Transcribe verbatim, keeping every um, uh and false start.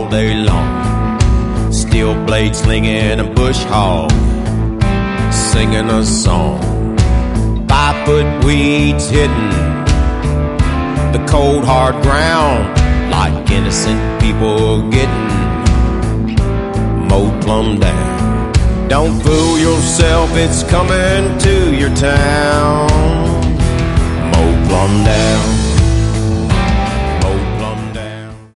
all day long. Steel blade slinging a bush hog, singing a song. Five foot weeds hitting the cold hard ground like innocent people getting mowed plumb down. Don't fool yourself, it's coming to your town, mowed plumb down.